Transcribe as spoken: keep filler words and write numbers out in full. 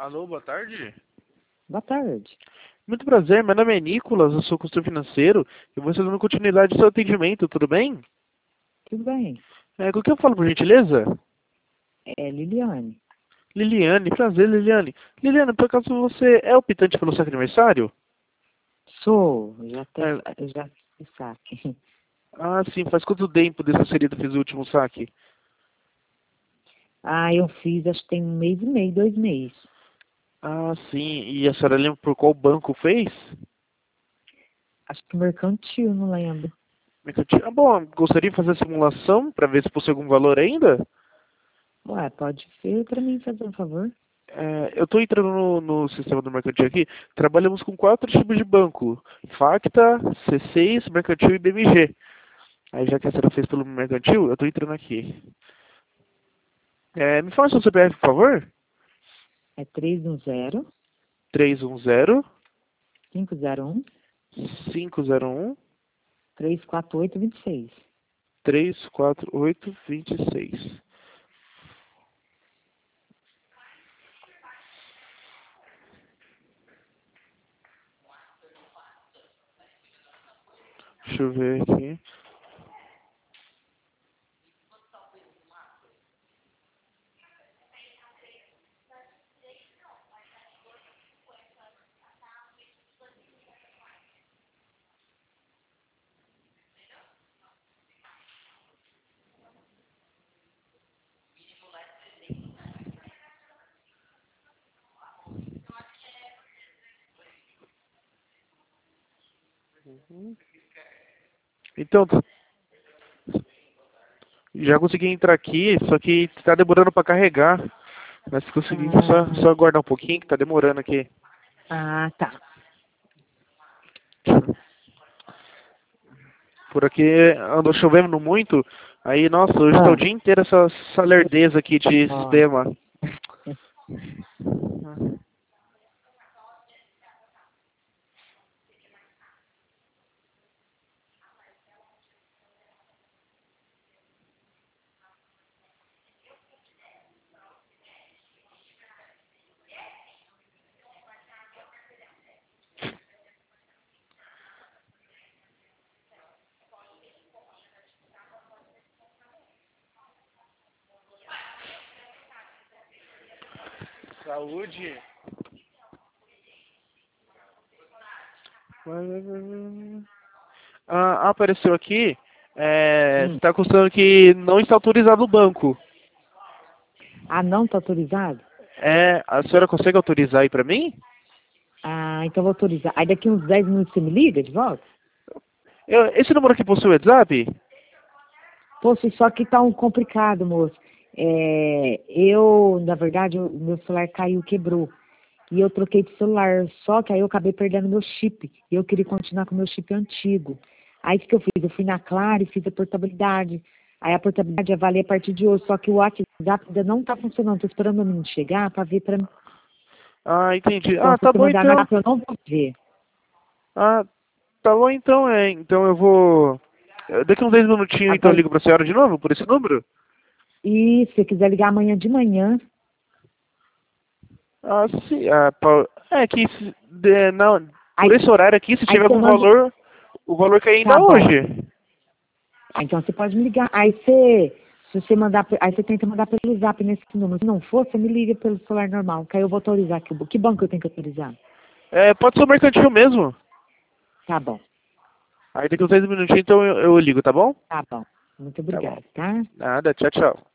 Alô, boa tarde. Boa tarde. Muito prazer, meu nome é Nicolas, eu sou consultor financeiro e vou dando continuidade ao seu atendimento, tudo bem? Tudo bem? É, com quem eu falo, por gentileza? É Liliane. Liliane, prazer, Liliane. Liliane, por acaso você é optante pelo seu aniversário? Sou, já até É, eu já fiz saque. ah, sim, faz quanto tempo desse período fez o último saque? Ah, eu fiz, acho que tem um mês e meio, dois meses. Ah, sim, e a senhora lembra por qual banco fez? Acho que mercantil, não lembro. Mercantil. Ah, bom, gostaria de fazer a simulação para ver se possui algum valor ainda? Ué, pode ser para mim fazer um favor? É, eu estou entrando no, no sistema do Mercantil aqui. Trabalhamos com quatro tipos de banco: Facta, C seis, Mercantil e B M G. Aí, já que a senhora fez pelo Mercantil, eu estou entrando aqui. É, me fala seu C P F, por favor. É três um zero, três um zero, cinco zero um, cinco zero um, três quatro oito dois seis. três quatro oito dois seis. Deixa eu ver aqui. Então, já consegui entrar aqui, só que está demorando para carregar. Mas se conseguir, só, Ah, só aguardar um pouquinho que está demorando aqui. ah, tá. Por aqui andou chovendo muito. Aí, nossa, hoje está o Ah, dia inteiro essa, essa lerdeza aqui de nossa. sistema. Saúde. Ah, apareceu aqui. É, Hum. está custando que não está autorizado o banco. Ah, não tá autorizado? É, a senhora consegue autorizar aí para mim? Ah, então vou autorizar. Aí daqui uns dez minutos você me liga de volta? Eu, esse número aqui possui WhatsApp? Poxa, só que tá um complicado, moço. É, eu, na verdade, o meu celular caiu, quebrou. E eu troquei de celular, só que aí eu acabei perdendo meu chip. E eu queria continuar com o meu chip antigo. Aí o que eu fiz? Eu fui na Claro e fiz a portabilidade. Aí a portabilidade ia valer a partir de hoje, só que o WhatsApp ainda não tá funcionando. Tô esperando o menino chegar para ver para mim. Ah, entendi. Então, Ah, se tá você bom mandar no então. WhatsApp, eu não vou ver. Ah, tá bom então, é. Então eu vou. Daqui uns dez minutinhos então eu Agora, ligo pra senhora de novo por esse número? e se você quiser ligar amanhã de manhã, Ah, sim. Ah, pa- é que se- de, não, por aí, esse horário aqui, se aí tiver você algum manda. valor, o valor cai ainda Tá bom. hoje. Ah, então você pode me ligar. Aí você, se você mandar, pe- aí você tenta mandar pelo zap nesse número. Se não for, você me liga pelo celular normal, que aí eu vou autorizar aqui. Que banco eu tenho que autorizar? É, pode ser o mercantil mesmo. Tá bom, Aí daqui uns dez minutinhos então eu, eu ligo, tá bom? tá bom. Muito Tá bom. obrigada, tá? Nada, tchau, tchau.